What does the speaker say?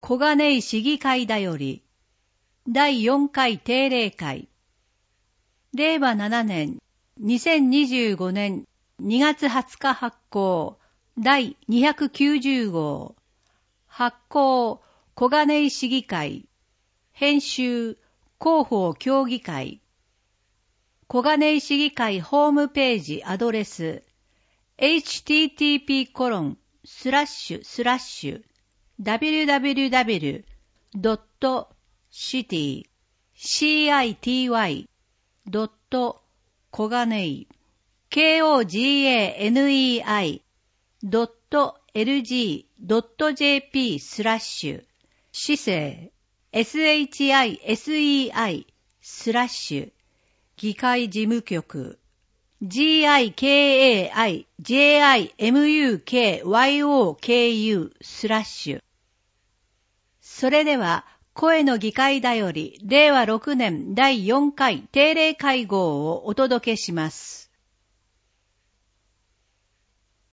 小金井市議会だより、第4回定例会、令和7年、2025年2月20日発行、第290号、発行、小金井市議会、編集、広報協議会、小金井市議会ホームページアドレス、http://www.city.lg.jp/ 市政 SHISEI/ 議会事務局GIKAIJIMUKYOKU/ それでは、声の議会だより、令和6年第4回定例会合をお届けします。